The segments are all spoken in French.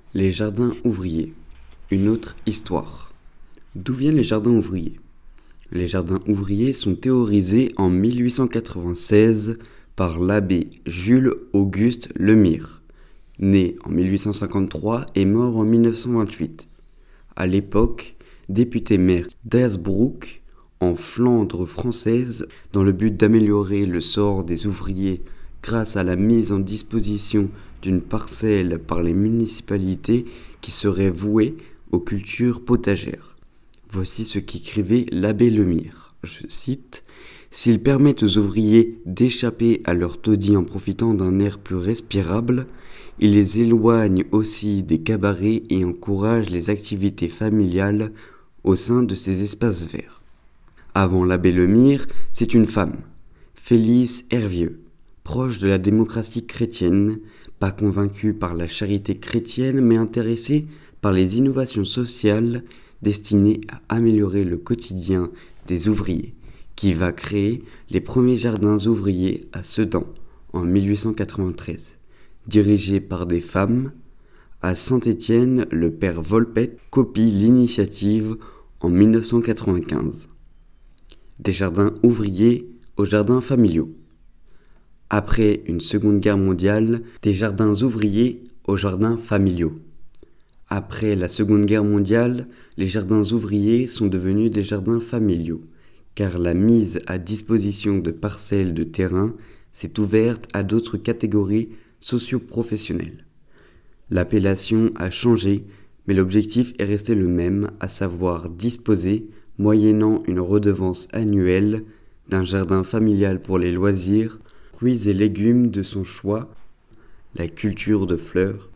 Les jardins ouvriers. Une autre histoire. D'où viennent les jardins ouvriers ? Les jardins ouvriers sont théorisés en 1896 par l'abbé Jules-Auguste Lemire, né en 1853 et mort en 1928. À l'époque, député-maire d'Hersbruck, en Flandre française, dans le but d'améliorer le sort des ouvriers grâce à la mise en disposition d'une parcelle par les municipalités qui serait vouée aux cultures potagères. Voici ce qu'écrivait l'abbé Lemire. Je cite : « S'ils permettent aux ouvriers d'échapper à leur taudis en profitant d'un air plus respirable, ils les éloignent aussi des cabarets et encouragent les activités familiales au sein de ces espaces verts. » Avant l'abbé Lemire, c'est une femme, Félix Hervieux, proche de la démocratie chrétienne, pas convaincue par la charité chrétienne, mais intéressée par les innovations sociales destinées à améliorer le quotidien des ouvriers, qui va créer les premiers jardins ouvriers à Sedan en 1893. Dirigés par des femmes, à Saint-Étienne, le père Volpet copie l'initiative en 1995. Des jardins ouvriers aux jardins familiaux. Après une Seconde Guerre mondiale, des jardins ouvriers aux jardins familiaux. Après la Seconde Guerre mondiale, les jardins ouvriers sont devenus des jardins familiaux, car la mise à disposition de parcelles de terrain s'est ouverte à d'autres catégories socio-professionnelles. L'appellation a changé, mais l'objectif est resté le même, à savoir disposer, moyennant une redevance annuelle, d'un jardin familial pour les loisirs, fruits et légumes de son choix, la culture de fleurs.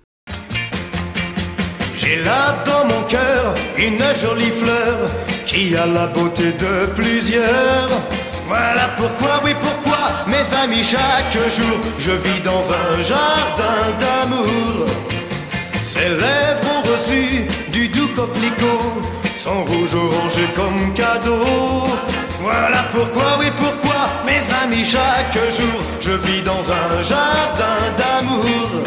J'ai là dans mon cœur une jolie fleur qui a la beauté de plusieurs. Voilà pourquoi, oui pourquoi, mes amis, chaque jour je vis dans un jardin d'amour. Ses lèvres ont reçu du doux coquelicot, son rouge orangé comme cadeau. Voilà pourquoi, oui pourquoi, mes amis, chaque jour je vis dans un jardin d'amour.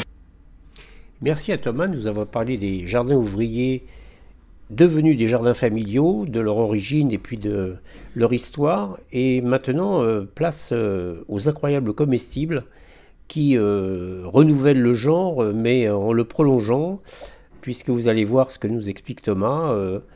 Merci à Thomas, nous avons parlé des jardins ouvriers devenus des jardins familiaux, de leur origine et puis de leur histoire. Et maintenant, place aux incroyables comestibles qui renouvellent le genre, mais en le prolongeant, puisque vous allez voir ce que nous explique Thomas,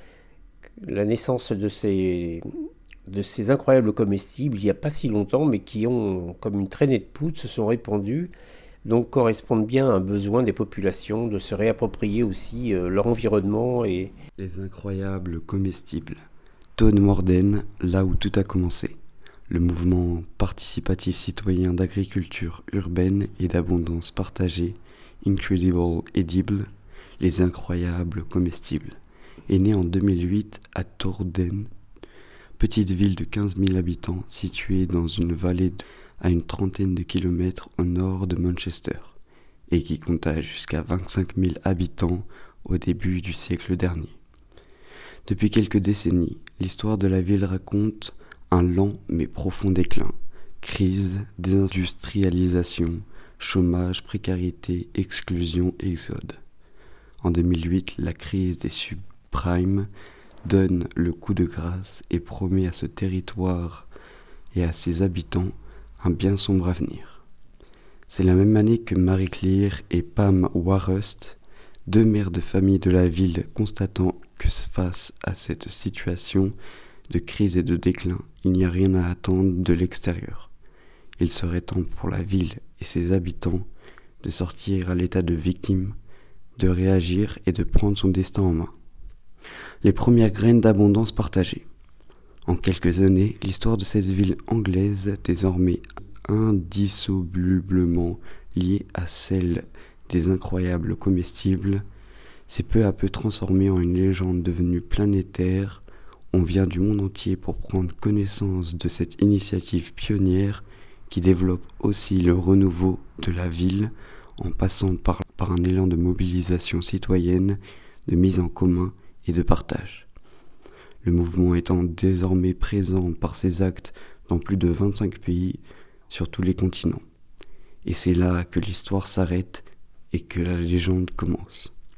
la naissance de ces incroyables comestibles, il n'y a pas si longtemps, mais qui ont, comme une traînée de poudre, se sont répandus, donc correspondent bien à un besoin des populations de se réapproprier aussi leur environnement. Et les incroyables comestibles. Todd Morden, là où tout a commencé. Le mouvement participatif citoyen d'agriculture urbaine et d'abondance partagée, Incredible Edible, les incroyables comestibles, est né en 2008 à Torden, petite ville de 15 000 habitants située dans une vallée à une trentaine de kilomètres au nord de Manchester, et qui compta jusqu'à 25 000 habitants au début du siècle dernier. Depuis quelques décennies, l'histoire de la ville raconte un lent mais profond déclin. Crise, désindustrialisation, chômage, précarité, exclusion, exode. En 2008, la crise des subprimes donne le coup de grâce et promet à ce territoire et à ses habitants un bien sombre avenir. C'est la même année que Marie Claire et Pam Warust, deux mères de famille de la ville, constatant que face à cette situation de crise et de déclin, il n'y a rien à attendre de l'extérieur. Il serait temps pour la ville et ses habitants de sortir à l'état de victime, de réagir et de prendre son destin en main. Les premières graines d'abondance partagées. En quelques années, l'histoire de cette ville anglaise, désormais indissolublement liée à celle des incroyables comestibles, s'est peu à peu transformée en une légende devenue planétaire. On vient du monde entier pour prendre connaissance de cette initiative pionnière qui développe aussi le renouveau de la ville en passant par un élan de mobilisation citoyenne, de mise en commun et de partage. Le mouvement étant désormais présent par ses actes dans plus de 25 pays sur tous les continents. Et c'est là que l'histoire s'arrête et que la légende commence.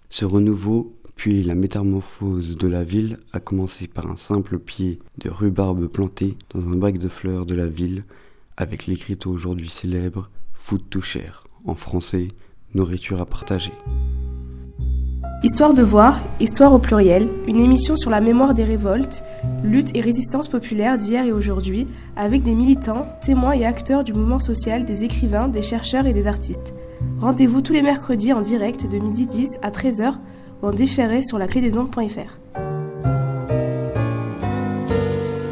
Ce renouveau, puis la métamorphose de la ville, a commencé par un simple pied de rhubarbe planté dans un bac de fleurs de la ville, avec l'écriteau aujourd'hui célèbre « Food to share », en français « Nourriture à partager ». Histoire de voir, Histoire au pluriel, une émission sur la mémoire des révoltes, luttes et résistances populaires d'hier et aujourd'hui, avec des militants, témoins et acteurs du mouvement social, des écrivains, des chercheurs et des artistes. Rendez-vous tous les mercredis en direct de 12h10 à 13h ou en différé sur laclédesondes.fr.